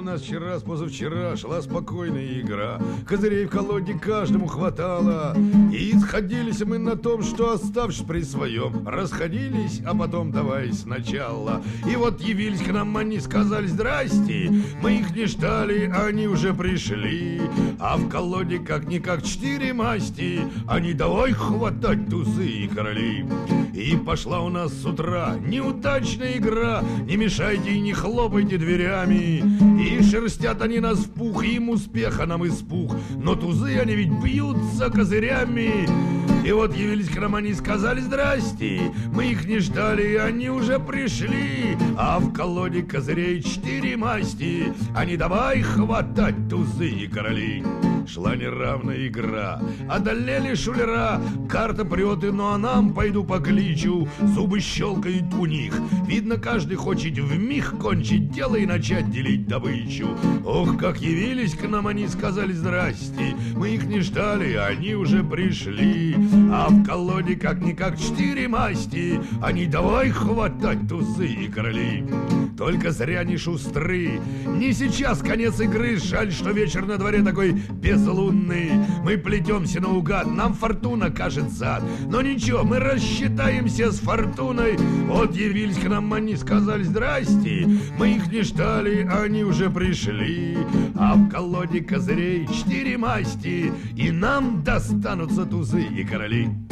нас вчера с позавчера шла спокойная игра. Козырей в колоде каждому хватало. И сходились мы на том, что, оставшись при своем, расходились, а потом давай сначала. И вот явились к нам они, сказали здрасте. Мы их не ждали, они уже пришли. А в колоде как-никак 4 масти. Они давай хватать тузы и короли. И пошла у нас с утра неудачная игра. Не мешайте и не хлопайте дверями. И шерстят они нас в пух, и им успеха нам испух. Но тузы они ведь бьются козырями. И вот явились к нам они, сказали здрасте. Мы их не ждали, и они уже пришли. А в колоде козырей 4 масти. Они давай хватать тузы и короли. Шла неравная игра, одолели шулера. Карта прет, ну а нам пойду покличу. Зубы щелкают у них. Видно, каждый хочет вмиг кончить дело и начать делить добычу. Ох, как явились к нам они, сказали здрасте. Мы их не ждали, они уже пришли. А в колоде как-никак 4 масти. Они давай хватать тузы и короли. Только зря не шустры. Не сейчас конец игры. Жаль, что вечер на дворе такой безлунный. Мы плетемся наугад, нам фортуна кажет зад. Но ничего, мы рассчитаемся с фортуной. Вот явились к нам они, сказали здрасте. Мы их не ждали, они уже пришли. А в колоде козырей 4 масти. И нам достанутся тузы и короли.